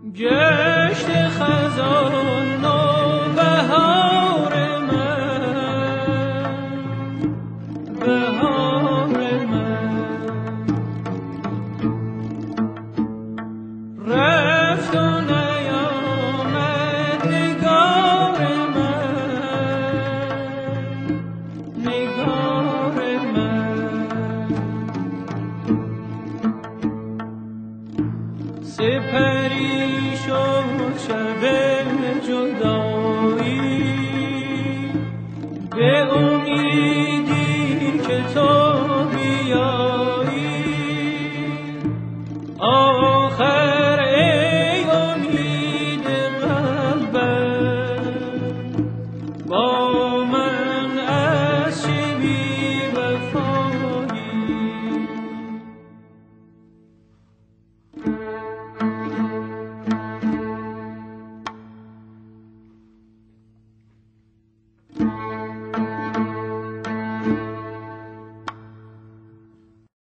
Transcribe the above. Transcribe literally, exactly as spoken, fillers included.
گشت خزان و بهار من، بهار من رفت و نیامد نگار من، نگار من سپری شد شب جدایی به امیدی که تو بیایی، آخر ای امید قلبم با